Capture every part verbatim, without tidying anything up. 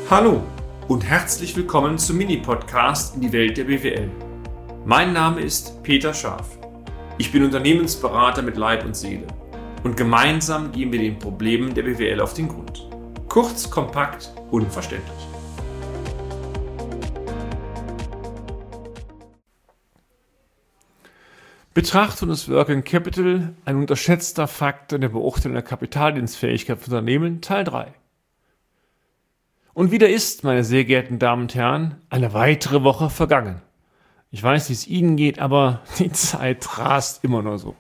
Hallo und herzlich willkommen zum Mini-Podcast in die Welt der B W L. Mein Name ist Peter Scharf. Ich bin Unternehmensberater mit Leib und Seele und gemeinsam gehen wir den Problemen der B W L auf den Grund. Kurz, kompakt, unverständlich. Betrachtung des Working Capital, ein unterschätzter Faktor in der Beurteilung der Kapitaldienstfähigkeit von Unternehmen, Teil drei. Und wieder ist, meine sehr geehrten Damen und Herren, eine weitere Woche vergangen. Ich weiß, wie es Ihnen geht, aber die Zeit rast immer nur so.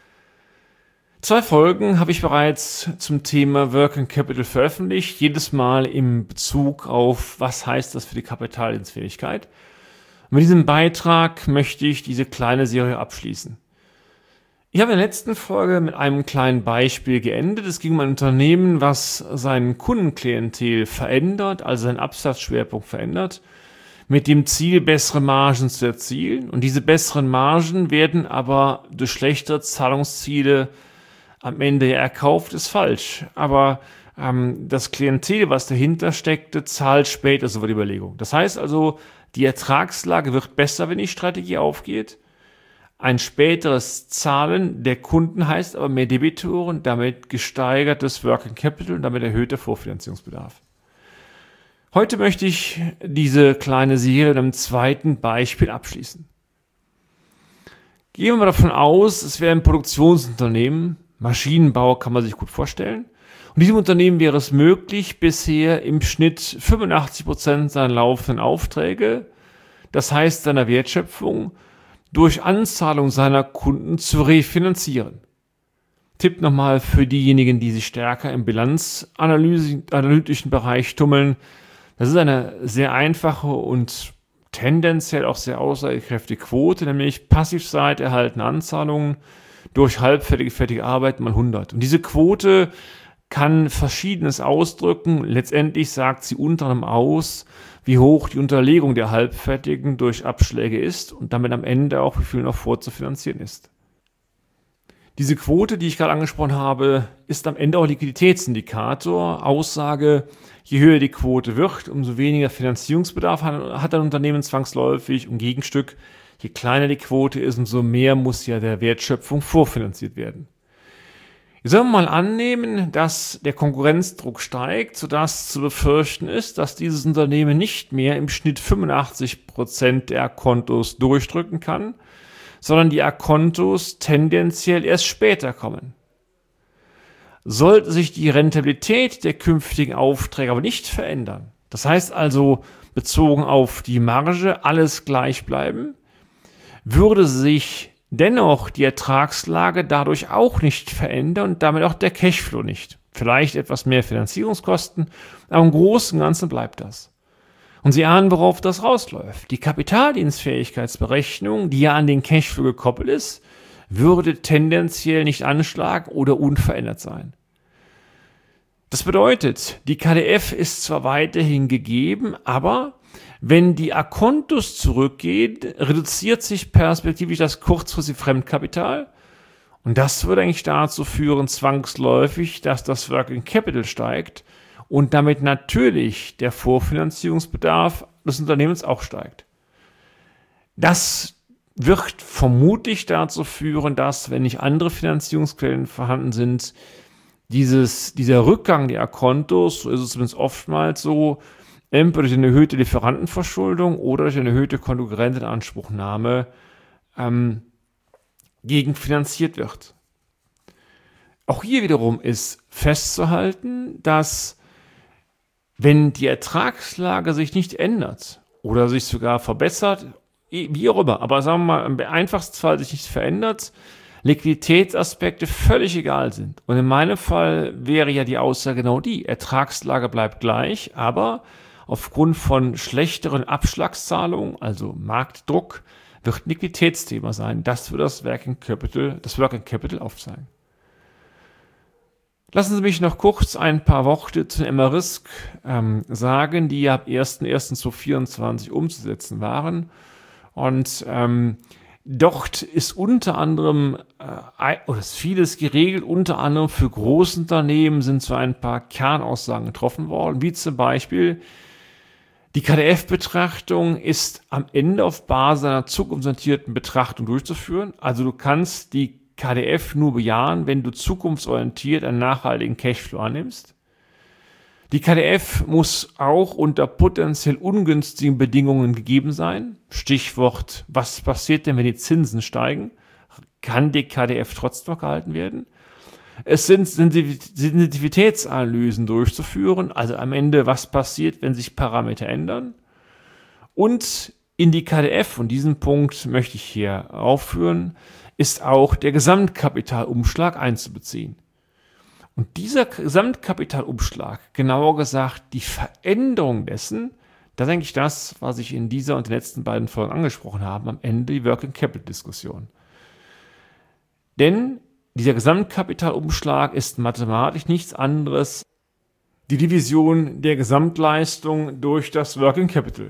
Zwei Folgen habe ich bereits zum Thema Working Capital veröffentlicht, jedes Mal im Bezug auf, was heißt das für die Kapitaldienstfähigkeit. Und mit diesem Beitrag möchte ich diese kleine Serie abschließen. Ich habe in der letzten Folge mit einem kleinen Beispiel geendet. Es ging um ein Unternehmen, was seinen Kundenklientel verändert, also seinen Absatzschwerpunkt verändert, mit dem Ziel, bessere Margen zu erzielen. Und diese besseren Margen werden aber durch schlechtere Zahlungsziele am Ende erkauft, ist falsch. Aber ähm, das Klientel, was dahinter steckte, zahlt später, so war die Überlegung. Das heißt also, die Ertragslage wird besser, wenn die Strategie aufgeht. Ein späteres Zahlen der Kunden heißt aber mehr Debitoren, damit gesteigertes Working Capital und damit erhöhter Vorfinanzierungsbedarf. Heute möchte ich diese kleine Serie mit einem zweiten Beispiel abschließen. Gehen wir mal davon aus, es wäre ein Produktionsunternehmen, Maschinenbau kann man sich gut vorstellen. Und diesem Unternehmen wäre es möglich, bisher im Schnitt fünfundachtzig Prozent seiner laufenden Aufträge, das heißt seiner Wertschöpfung, durch Anzahlung seiner Kunden zu refinanzieren. Tipp nochmal für diejenigen, die sich stärker im bilanzanalytischen Bereich tummeln. Das ist eine sehr einfache und tendenziell auch sehr aussagekräftige Quote, nämlich Passivseite erhaltene Anzahlungen durch halbfertige, fertige Arbeit mal hundert. Und diese Quote kann Verschiedenes ausdrücken. Letztendlich sagt sie unter anderem aus, wie hoch die Unterlegung der Halbfertigen durch Abschläge ist und damit am Ende auch, wie viel noch vorzufinanzieren ist. Diese Quote, die ich gerade angesprochen habe, ist am Ende auch Liquiditätsindikator. Aussage, je höher die Quote wird, umso weniger Finanzierungsbedarf hat ein Unternehmen zwangsläufig. Und Gegenstück, je kleiner die Quote ist, umso mehr muss ja der Wertschöpfung vorfinanziert werden. Jetzt sollen wir mal annehmen, dass der Konkurrenzdruck steigt, sodass zu befürchten ist, dass dieses Unternehmen nicht mehr im Schnitt fünfundachtzig Prozent der Akontos durchdrücken kann, sondern die Akontos tendenziell erst später kommen. Sollte sich die Rentabilität der künftigen Aufträge aber nicht verändern, das heißt also bezogen auf die Marge alles gleich bleiben, würde sich dennoch die Ertragslage dadurch auch nicht verändern und damit auch der Cashflow nicht. Vielleicht etwas mehr Finanzierungskosten, aber im Großen und Ganzen bleibt das. Und Sie ahnen, worauf das rausläuft. Die Kapitaldienstfähigkeitsberechnung, die ja an den Cashflow gekoppelt ist, würde tendenziell nicht anschlagen oder unverändert sein. Das bedeutet, die K D F ist zwar weiterhin gegeben, aber wenn die Akontos zurückgehen, reduziert sich perspektivisch das kurzfristige Fremdkapital und das würde eigentlich dazu führen, zwangsläufig, dass das Working Capital steigt und damit natürlich der Vorfinanzierungsbedarf des Unternehmens auch steigt. Das wird vermutlich dazu führen, dass, wenn nicht andere Finanzierungsquellen vorhanden sind, dieses, dieser Rückgang der Akontos, so ist es zumindest oftmals so, entweder durch eine erhöhte Lieferantenverschuldung oder durch eine erhöhte Konkurrentenanspruchnahme ähm, gegenfinanziert wird. Auch hier wiederum ist festzuhalten, dass wenn die Ertragslage sich nicht ändert oder sich sogar verbessert, wie auch immer, aber sagen wir mal, im einfachsten Fall sich nicht verändert, Liquiditätsaspekte völlig egal sind. Und in meinem Fall wäre ja die Aussage genau die, Ertragslage bleibt gleich, aber aufgrund von schlechteren Abschlagszahlungen, also Marktdruck, wird ein Liquiditätsthema sein. Das wird das Working Capital, das Working Capital aufzeigen. Lassen Sie mich noch kurz ein paar Worte zu Emma-Risk ähm, sagen, die ab erster erster zweitausendvierundzwanzig umzusetzen waren. Und ähm, dort ist unter anderem, äh, oder ist vieles geregelt, unter anderem für Großunternehmen sind so ein paar Kernaussagen getroffen worden, wie zum Beispiel, Die K D F-Betrachtung ist am Ende auf Basis einer zukunftsorientierten Betrachtung durchzuführen. Also du kannst die K D F nur bejahen, wenn du zukunftsorientiert einen nachhaltigen Cashflow annimmst. Die K D F muss auch unter potenziell ungünstigen Bedingungen gegeben sein. Stichwort, was passiert denn, wenn die Zinsen steigen? Kann die K D F trotzdem noch gehalten werden? Es sind Sensitivitätsanalysen durchzuführen, also am Ende, was passiert, wenn sich Parameter ändern. Und in die K D F, und diesen Punkt möchte ich hier aufführen, ist auch der Gesamtkapitalumschlag einzubeziehen. Und dieser Gesamtkapitalumschlag, genauer gesagt die Veränderung dessen, das ist eigentlich das, was ich in dieser und den letzten beiden Folgen angesprochen habe, am Ende die Working Capital Diskussion. Denn dieser Gesamtkapitalumschlag ist mathematisch nichts anderes die Division der Gesamtleistung durch das Working Capital.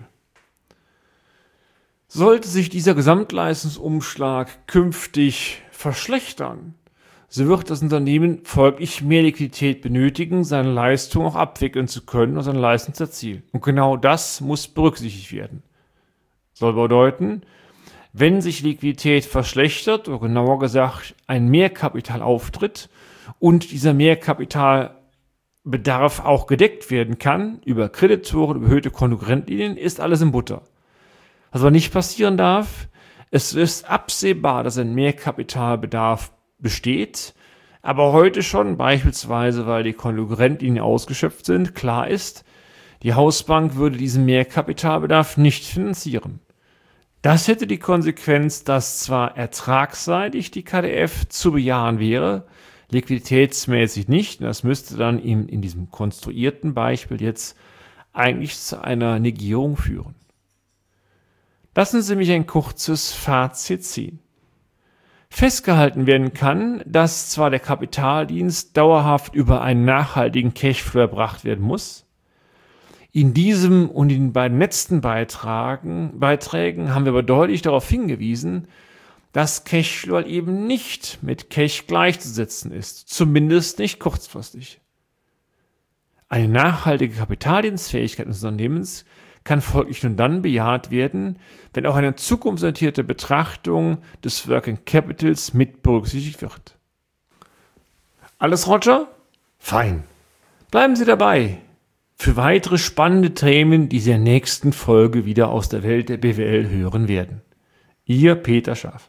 Sollte sich dieser Gesamtleistungsumschlag künftig verschlechtern, so wird das Unternehmen folglich mehr Liquidität benötigen, seine Leistung auch abwickeln zu können und seine Leistung zu erzielen. Und genau das muss berücksichtigt werden. Soll bedeuten, wenn sich Liquidität verschlechtert, oder genauer gesagt ein Mehrkapital auftritt und dieser Mehrkapitalbedarf auch gedeckt werden kann, über Kreditoren, über erhöhte Konkurrentlinien, ist alles in Butter. Was aber nicht passieren darf, es ist absehbar, dass ein Mehrkapitalbedarf besteht, aber heute schon, beispielsweise weil die Konkurrentlinien ausgeschöpft sind, klar ist, die Hausbank würde diesen Mehrkapitalbedarf nicht finanzieren. Das hätte die Konsequenz, dass zwar ertragsseitig die K D F zu bejahen wäre, liquiditätsmäßig nicht, und das müsste dann in, in diesem konstruierten Beispiel jetzt eigentlich zu einer Negierung führen. Lassen Sie mich ein kurzes Fazit ziehen. Festgehalten werden kann, dass zwar der Kapitaldienst dauerhaft über einen nachhaltigen Cashflow erbracht werden muss. In diesem und in den beiden letzten Beitragen, Beiträgen haben wir aber deutlich darauf hingewiesen, dass Cashflow halt eben nicht mit Cash gleichzusetzen ist, zumindest nicht kurzfristig. Eine nachhaltige Kapitaldienstfähigkeit des Unternehmens kann folglich nur dann bejaht werden, wenn auch eine zukunftsorientierte Betrachtung des Working Capitals mit berücksichtigt wird. Alles Roger? Fein. Bleiben Sie dabei für weitere spannende Themen, die Sie in der nächsten Folge wieder aus der Welt der B W L hören werden. Ihr Peter Schaaf.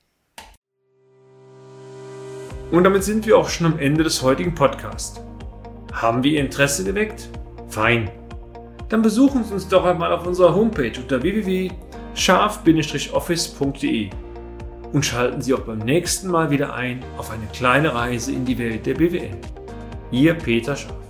Und damit sind wir auch schon am Ende des heutigen Podcasts. Haben wir Ihr Interesse geweckt? Fein. Dann besuchen Sie uns doch einmal auf unserer Homepage unter w w w punkt scharf Bindestrich office punkt de und schalten Sie auch beim nächsten Mal wieder ein auf eine kleine Reise in die Welt der B W L. Ihr Peter Schaaf.